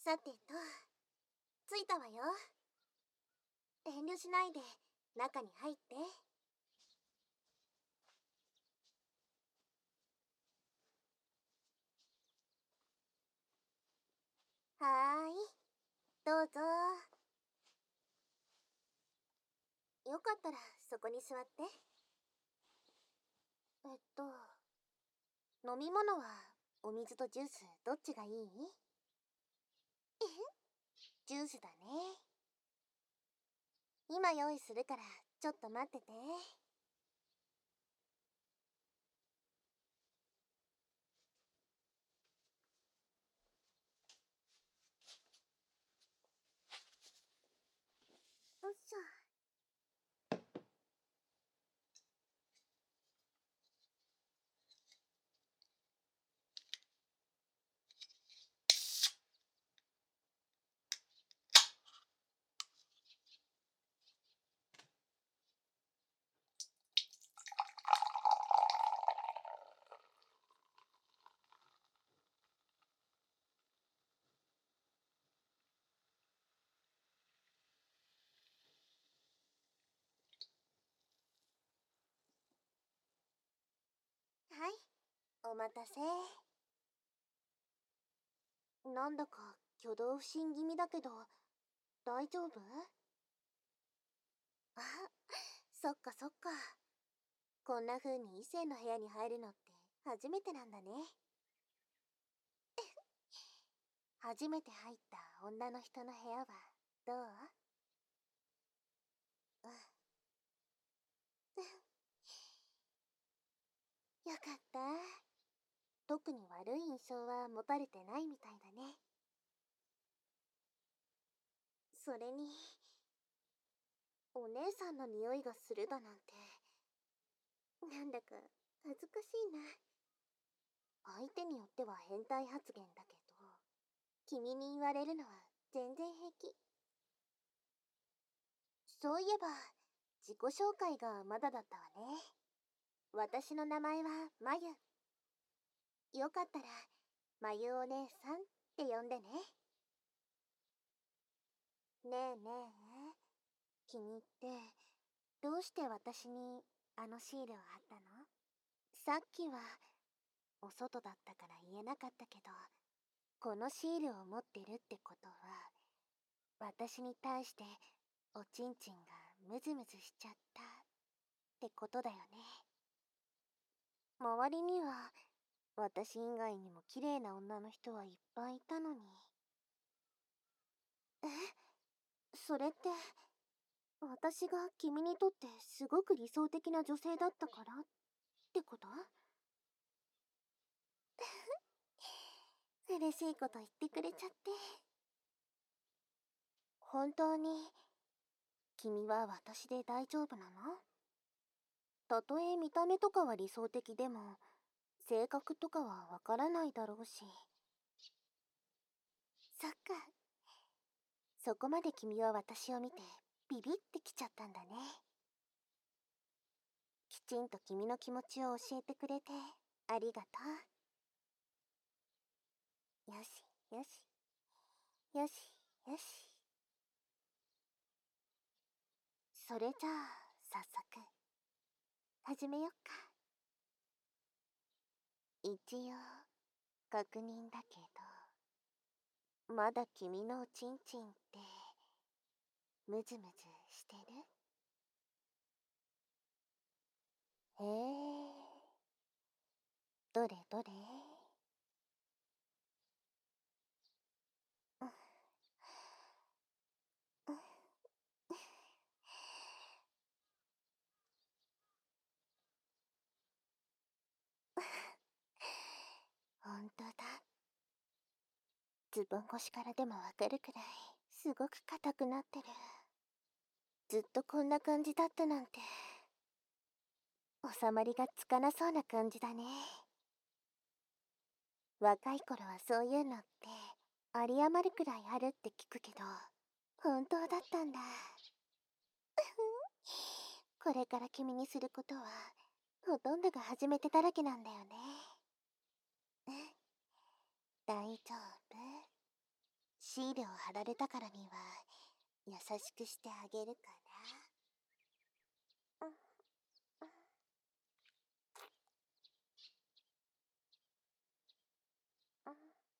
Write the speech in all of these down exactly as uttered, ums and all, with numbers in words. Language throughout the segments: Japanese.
さてと、着いたわよ。遠慮しないで中に入って。はーい、どうぞ。よかったらそこに座って。えっと、飲み物はお水とジュースどっちがいい？ジュースだね。今用意するからちょっと待ってて。よっしょ。はい、お待たせ。なんだか挙動不審気味だけど、大丈夫？あ、そっかそっか。こんな風に異性の部屋に入るのって初めてなんだね。初めて入った女の人の部屋はどう？うん。よかった。特に悪い印象は持たれてないみたいだね。それに、お姉さんの匂いがするだなんて、なんだか恥ずかしいな。相手によっては変態発言だけど、君に言われるのは全然平気。そういえば、自己紹介がまだだったわね。私の名前はまゆ。よかったら、まゆお姉さんって呼んでね。ねえねえ、君ってどうして私にあのシールを貼ったの？さっきはお外だったから言えなかったけど、このシールを持ってるってことは、私に対しておちんちんがムズムズしちゃったってことだよね。周りには私以外にも綺麗な女の人はいっぱいいたのに。え、それって私が君にとってすごく理想的な女性だったからってこと？嬉しいこと言ってくれちゃって。本当に君は私で大丈夫なの？たとえ見た目とかは理想的でも、性格とかはわからないだろうし。そっか。そこまで君は私を見てビビってきちゃったんだね。きちんと君の気持ちを教えてくれてありがとう。よしよしよしよし。それじゃあ早速始めよっか。一応確認だけど、まだ君のおちんちんってムズムズしてる？へえ、どれどれ？うんうん。ほんとだ。ズボン越しからでもわかるくらいすごく硬くなってる。ずっとこんな感じだったなんて、収まりがつかなそうな感じだね。若い頃はそういうのって有り余るくらいあるって聞くけど、本当だったんだ。これから君にすることはほとんどが初めてだらけなんだよね。大丈夫？ シールを貼られたからには優しくしてあげるから。うんうん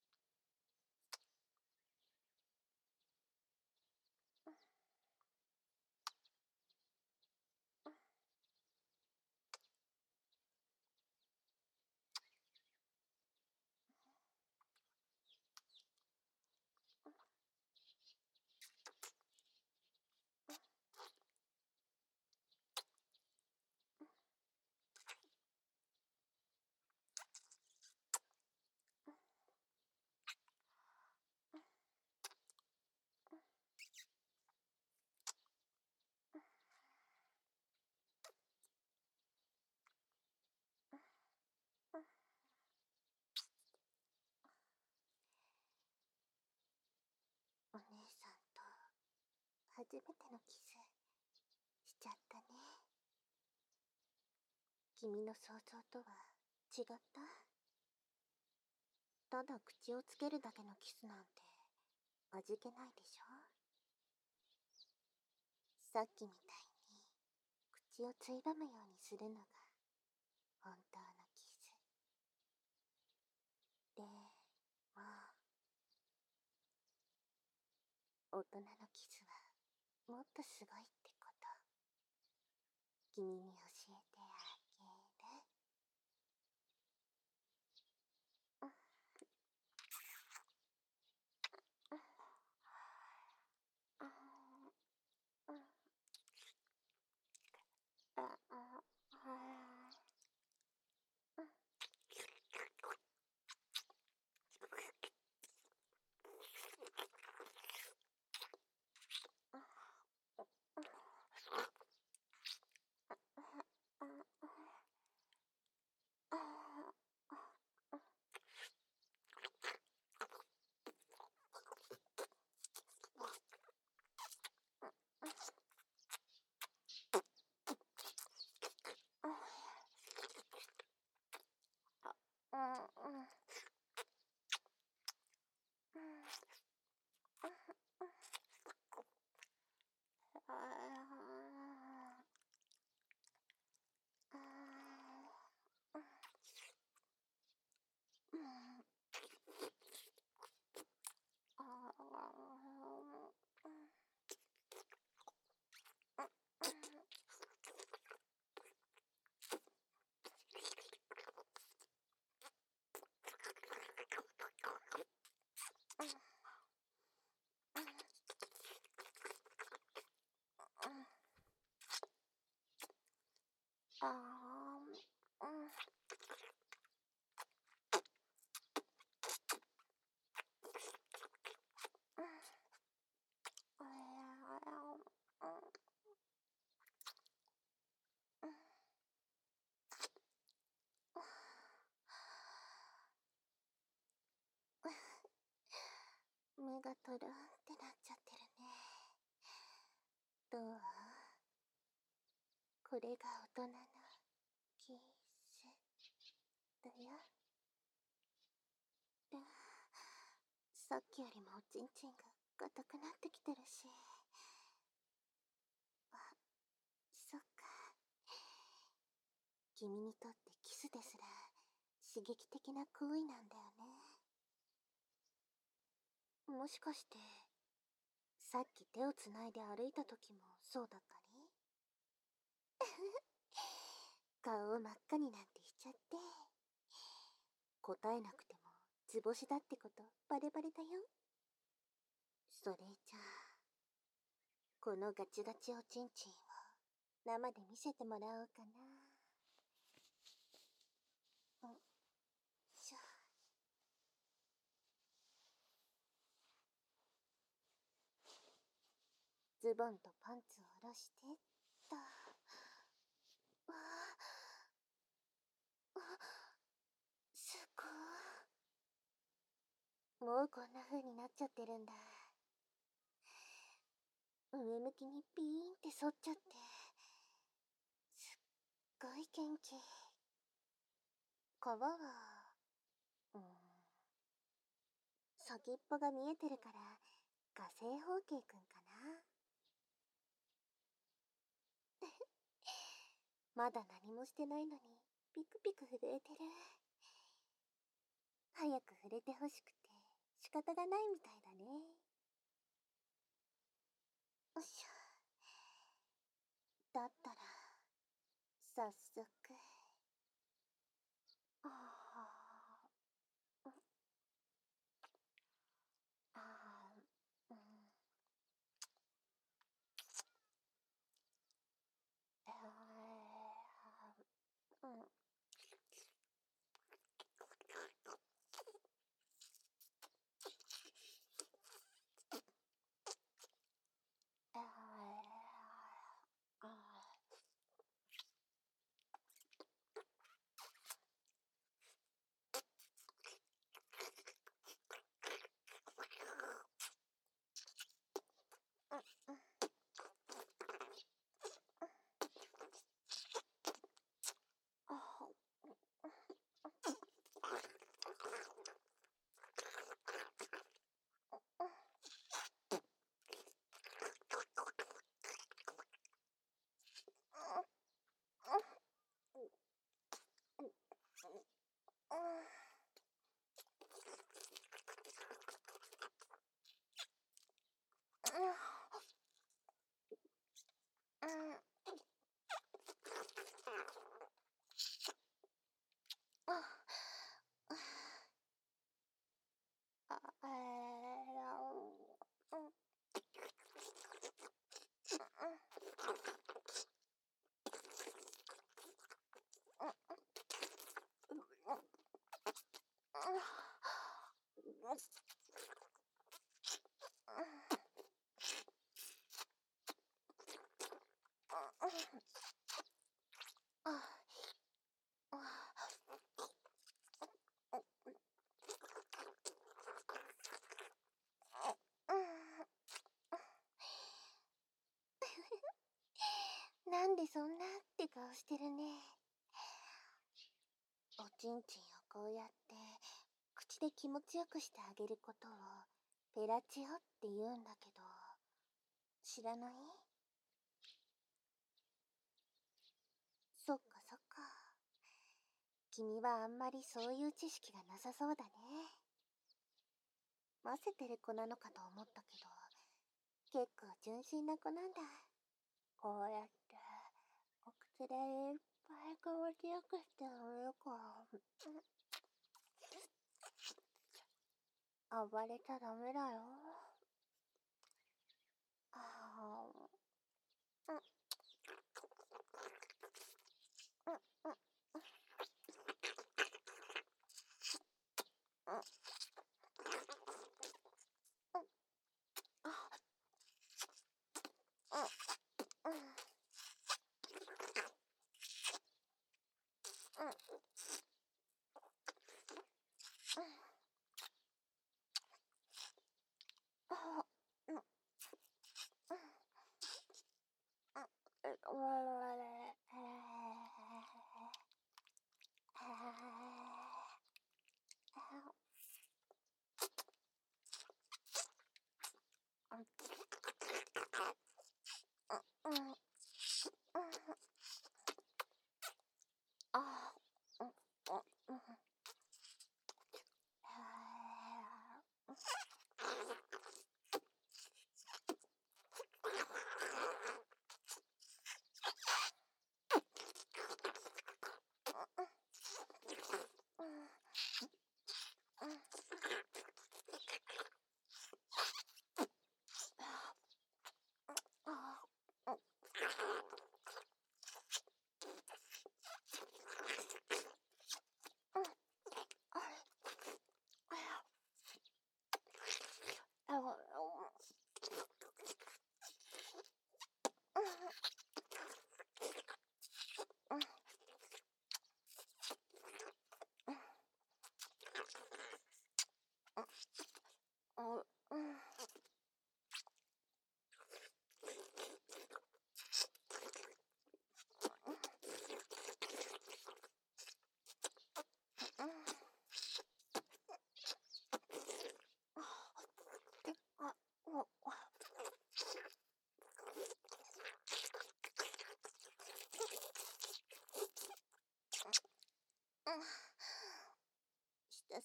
お姉さんと初めてのキスしちゃったね。君の想像とは違った。ただ口をつけるだけのキスなんて味気ないでしょ。さっきみたいに口をついばむようにするのが本当のキスでも、大人のキスはもっとすごいってこと君に教えてあげる。あーうん目がトロンってなっちゃってるね。どう？これが大人のキスだよ。うん、さっきよりもおちんちんが硬くなってきてるし。あ、そっか。君にとってキスですら刺激的な行為なんだよね。もしかしてさっき手をつないで歩いた時もそうだったり？顔を真っ赤になんてしちゃって、答えなくても図星だってことバレバレだよ。それじゃあこのガチガチおちんちんを生で見せてもらおうかな。うん、しょ。ズボンとパンツを下ろしてっと。わあ、すごい。もうこんな風になっちゃってるんだ。上向きにピーンって反っちゃって、すっごい元気。皮は、うーん、 先っぽが見えてるから火星方形くんかな。まだ何もしてないのにピクピク震えてる。早く触れてほしくて仕方がないみたいだね。よいしょ。だったら早速。あーあー、うん、あー、うん、あー、あー、あなんでそんなって顔してるね。おちんちんをこうやって口で気持ちよくしてあげることをペラチオって言うんだけど、知らない？そっかそっか。君はあんまりそういう知識がなさそうだね。混ぜてる子なのかと思ったけど、結構純真な子なんだ。こうやってお口でいっぱい気持ちよくしてあげるから。暴れちゃダメだよ。ああ、うん、うん、うん、うん、あ、うん、うん、うん、うん、あ、うん、うん、え、おらられ、えー、えー、うん、うん、あ、うん、うん、うん、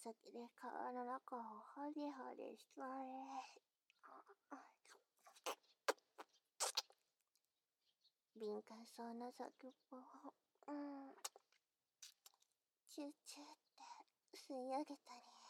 先で皮の中をハリハリしたい。敏感そうな先っぽを、うん、チューチューって吸い上げたり。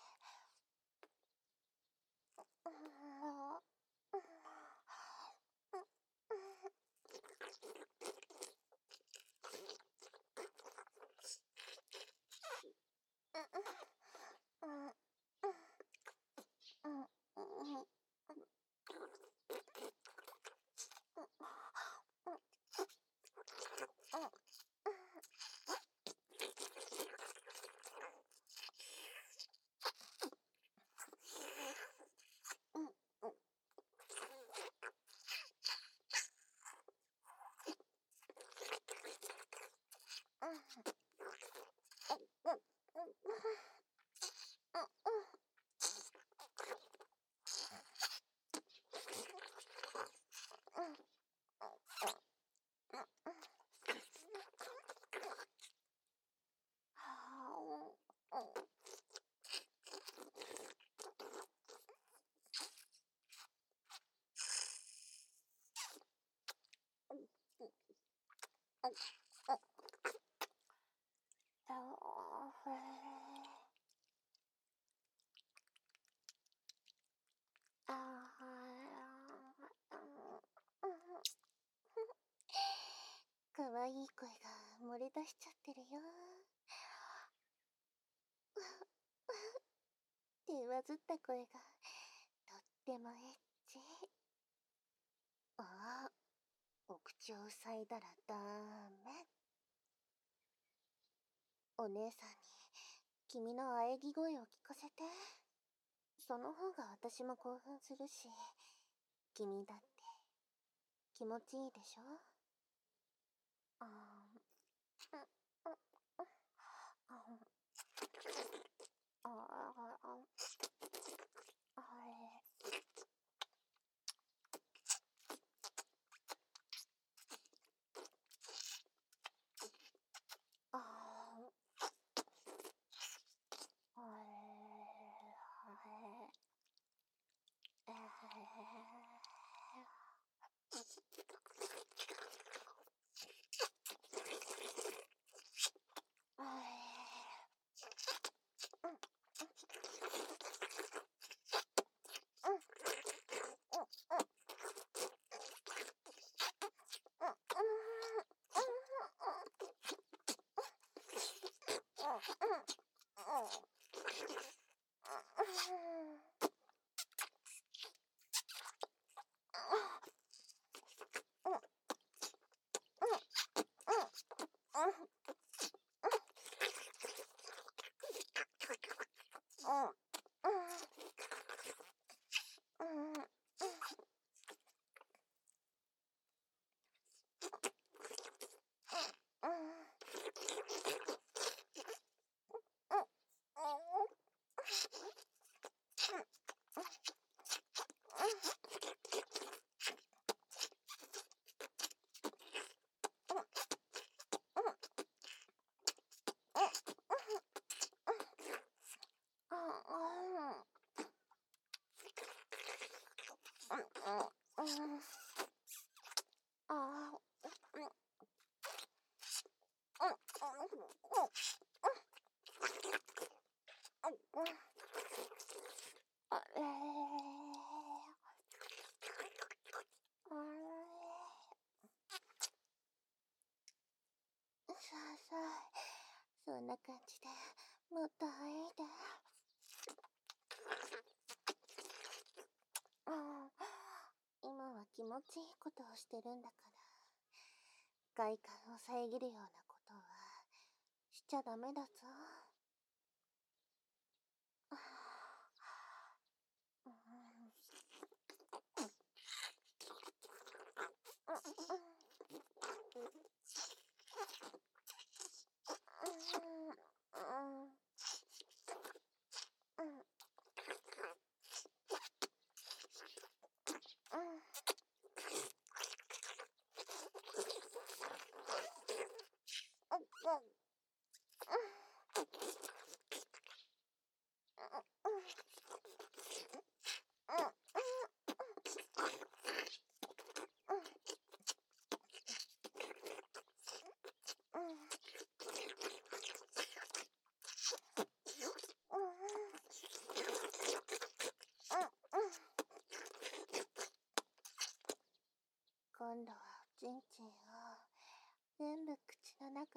かわいい声が漏れ出しちゃってるよ。ってわずった声がとってもエッチ。ああ、お口を塞いだらダメ。お姉さんに君の喘ぎ声を聞かせて。その方が私も興奮するし、君だって気持ちいいでしょ。あー、うん、うん、ああ、ああ、あれ。ああ、あれ、あれ、さあさあ、そんな感じでもっといいで。うん、今は気持ちいいことをしてるんだから、外観を遮るようなことはしちゃダメだぞ。うん、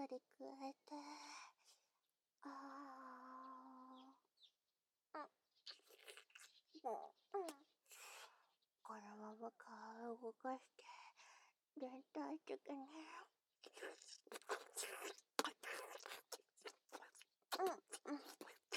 り加えて、あー、うん、うん。このまま顔を動かして、全体的に、うん、うん。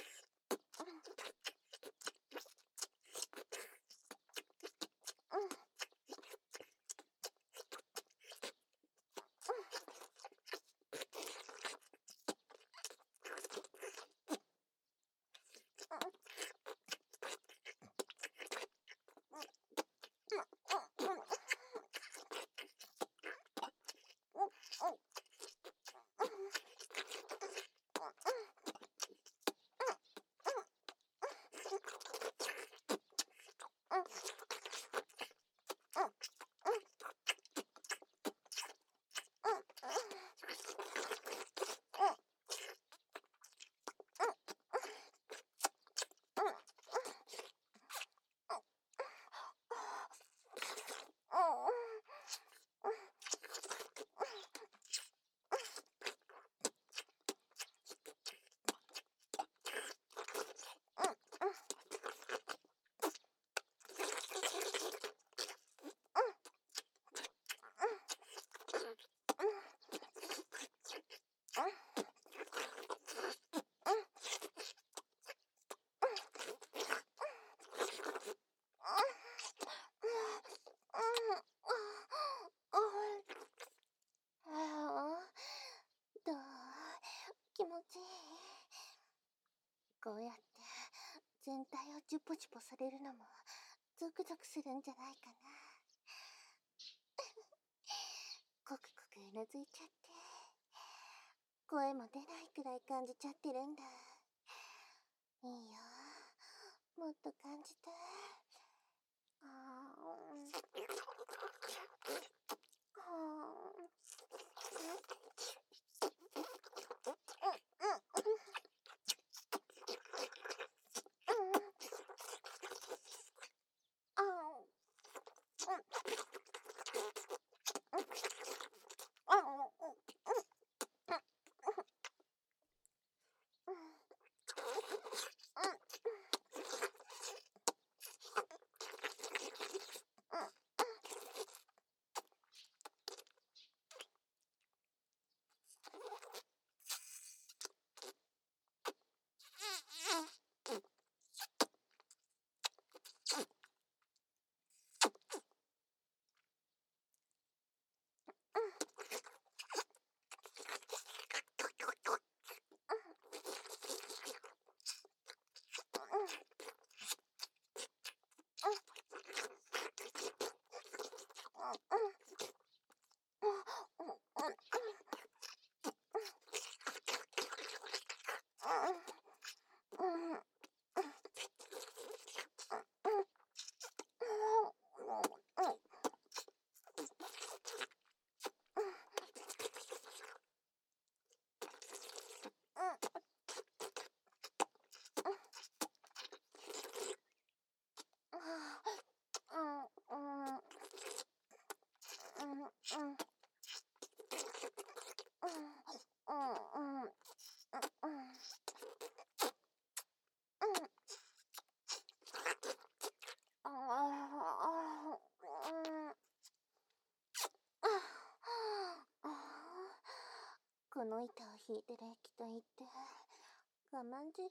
どう？気持ちいい？こうやって全体をジュポジュポされるのもゾクゾクするんじゃないかな。コクコクうなずいちゃって、声も出ないくらい感じちゃってるんだ。いいよ、もっと感じて。あー、はー、あー、あこの板を引いてる液体って我慢汁？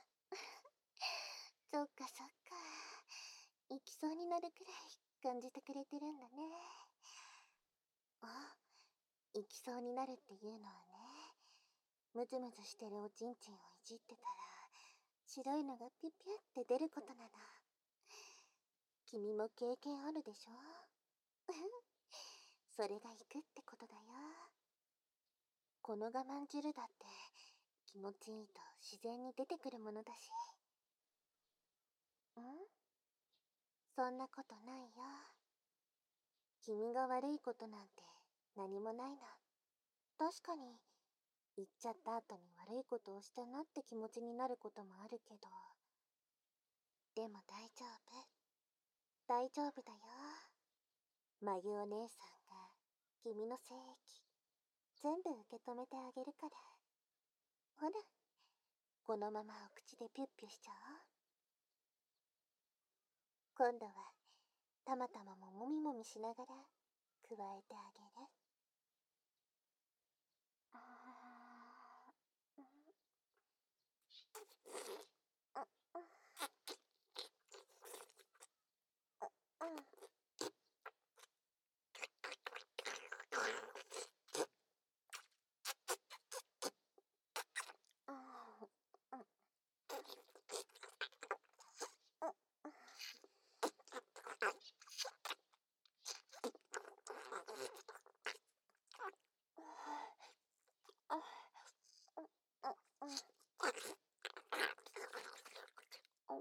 そっかそっか、行きそうになるくらい感じてくれてるんだね。あ、行きそうになるっていうのはね、ムズムズしてるおちんちんをいじってたら白いのがピュピュって出ることなの。君も経験あるでしょ？それが行くってことだよ。この我慢汁だって気持ちいいと自然に出てくるものだし。ん？そんなことないよ。君が悪いことなんて何もないの。確かに言っちゃった後に悪いことをしたなって気持ちになることもあるけど、でも大丈夫。大丈夫だよ。マユお姉さんが君の精液全部受け止めてあげるから。ほら、このままお口でピュッピュしちゃおう。今度はたまたまももみもみしながら加えてあげる。あー、うん、あ、あ、あ、あ、あ、あ、あ、あ、あ、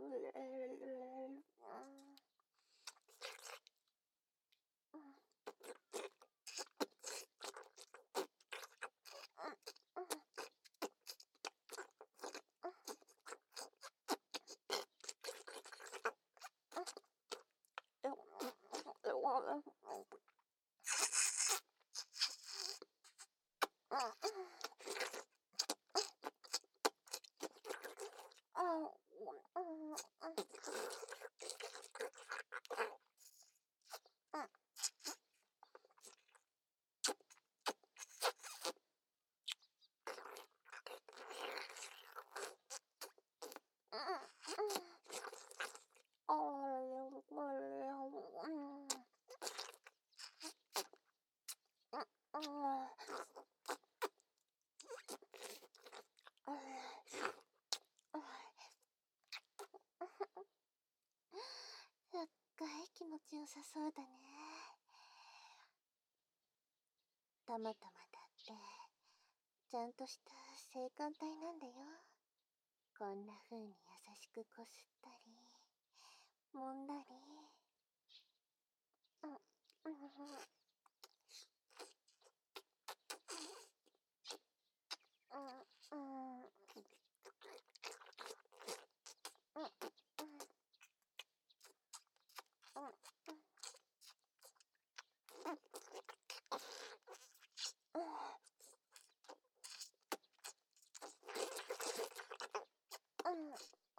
すっごい気持ちよさそうだね。たまたまだってちゃんとした性感帯なんだよ。こんな風に優しくこすったり揉んだり、うん、うん、うん、うん、うん、うん、うん、うん、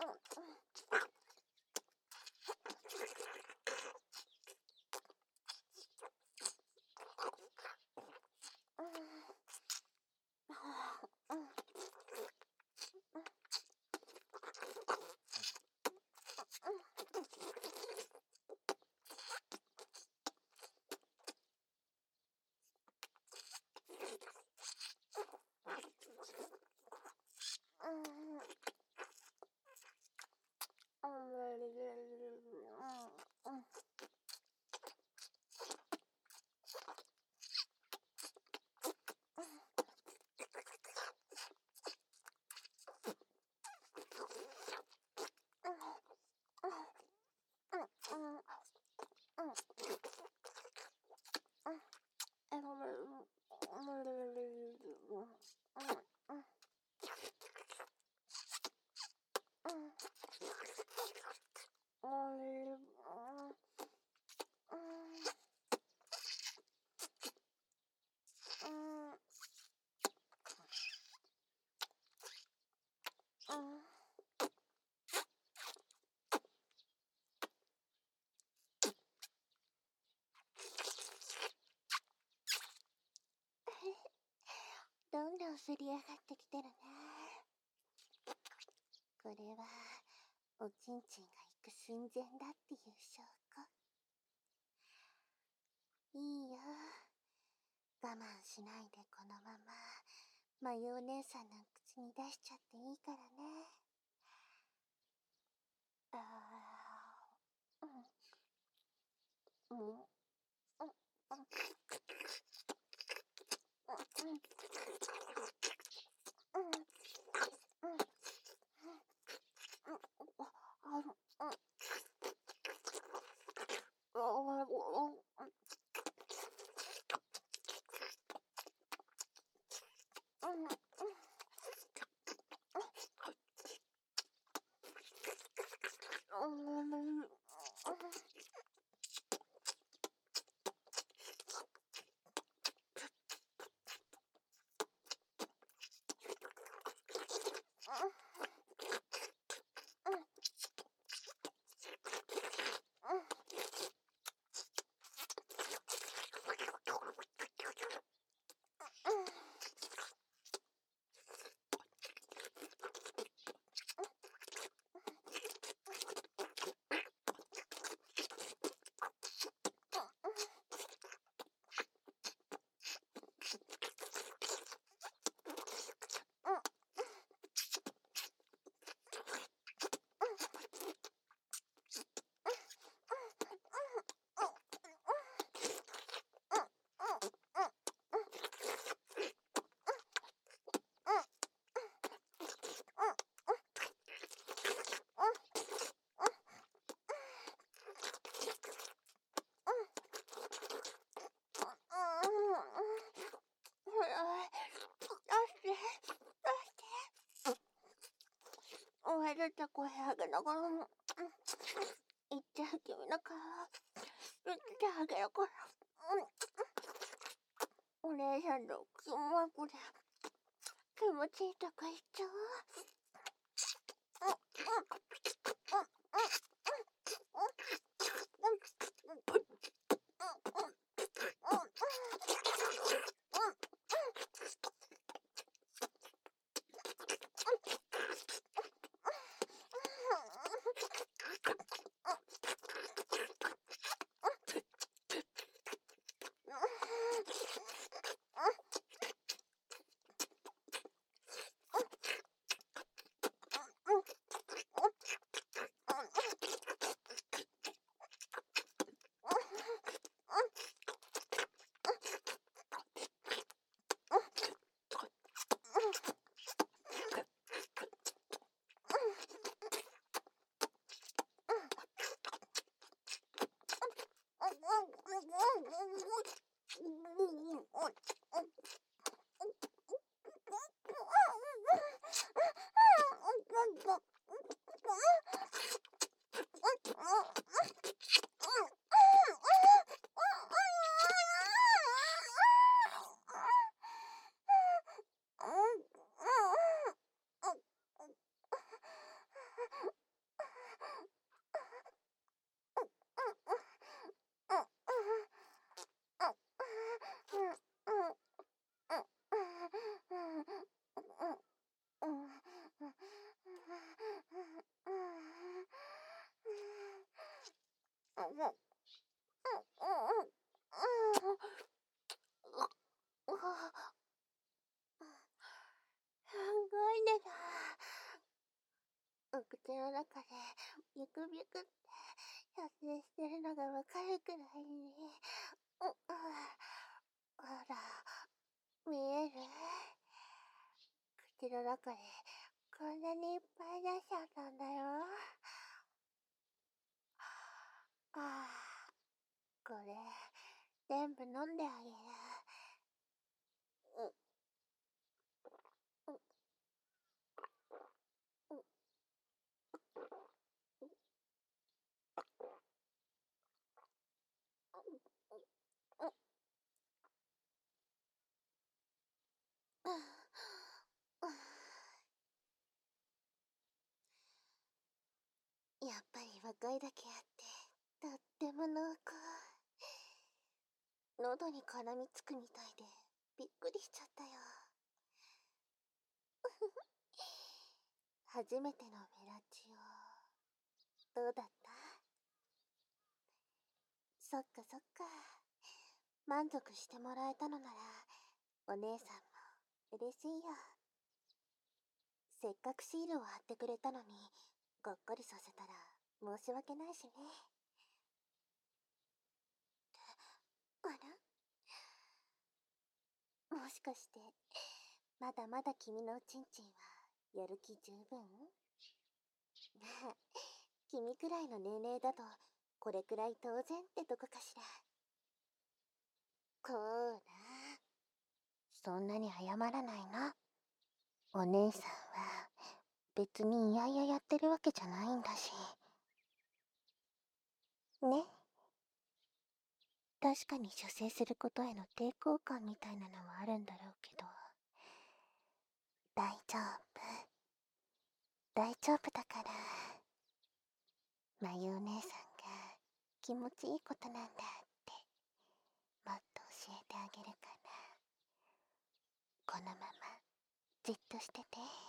どんどんすり上がってきてるね。これはおちんちんが行く寸前だっていう証拠。いいよ、我慢しないでこのままマヨお姉さんの口に出しちゃっていいからね。あー、うん、うん、うん、うん、うん、うん、 るって声上げながら、言って君の顔、言ってあげるから。お姉さんの筋膜で気持ちいいとか言っちゃう。お口の中でビクビクって発生してるのがわかるくらいに、う、うん、ほら、見える？口の中でこんなにいっぱい出しちゃったんだよ。ああ、これ全部飲んであげる。う、う、う、う、う、う、やっぱり若いだけあってとっても濃厚。喉に絡みつくみたいでびっくりしちゃったよ。初めてのフェラチオ、どうだった？そっかそっか。満足してもらえたのならお姉さんも嬉しいよ。せっかくシールを貼ってくれたのにがっかりさせたら申し訳ないしね。あら？もしかしてまだまだ君のおちんちんはやる気十分？まあ君くらいの年齢だとこれくらい当然ってとこかしら。こーら、そんなに謝らないの。お姉さんは別にいやいややってるわけじゃないんだしね。確かに射精することへの抵抗感みたいなのはあるんだろうけど、大丈夫大丈夫だから。まゆお姉さんが気持ちいいことなんだってもっと教えてあげるから、このままじっとしてて。